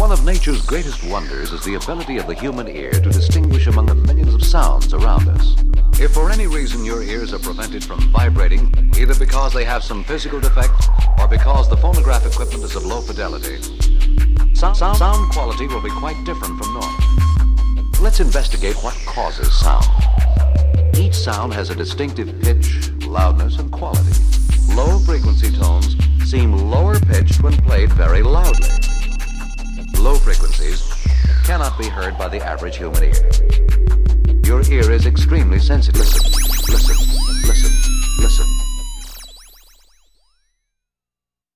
One of nature's greatest wonders is the ability of the human ear to distinguish among the millions of sounds around us. If for any reason your ears are prevented from vibrating, either because they have some physical defect or because the phonograph equipment is of low fidelity, sound quality will be quite different from normal. Let's investigate what causes sound. Each sound has a distinctive pitch, loudness, and quality. Low frequency tones seem lower pitched when played very loudly. Low frequencies cannot be heard by the average human ear. Your ear is extremely sensitive. Listen, listen, listen, listen.